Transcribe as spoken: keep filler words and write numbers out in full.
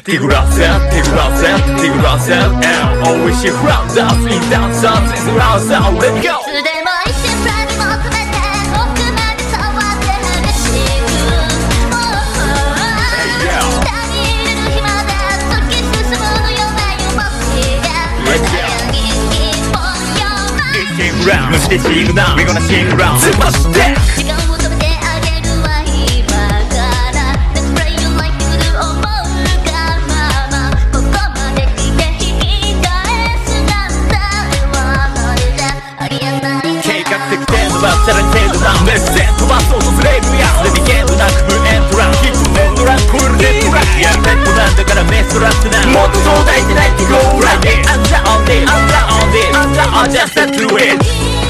Take a run set, take a run set, take a run set And always she round us in down sun Take a run set, let's go いつでも一瞬プライド求めて奥まで触って激しく下にいる暇で突き進むのよね You must be there一本よ Round 無視でシングダウン We're gonna sing around スマッシュデック時間を止めてあげるわ今から Let's play you like you do 思うがままここまで来て引き返すなんてはまるでありえない計画的程度はさらに程度ダウンレッセン飛ばそうとすれるやつで逃げるなく無エントランヒットエンドランコールデッドランやるペットなんだからメストラってなもっとそう抱いてないって Go right there Under on it, under on it, under on just set to it